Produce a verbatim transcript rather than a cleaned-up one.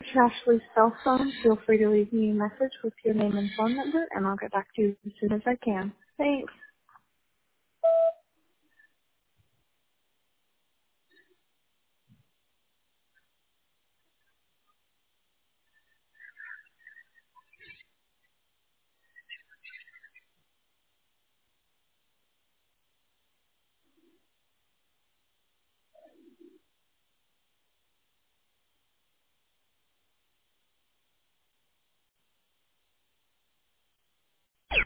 reached Ashley's cell phone. Feel free to leave me a message with your name and phone number, and I'll get back to you as soon as I can. Thanks.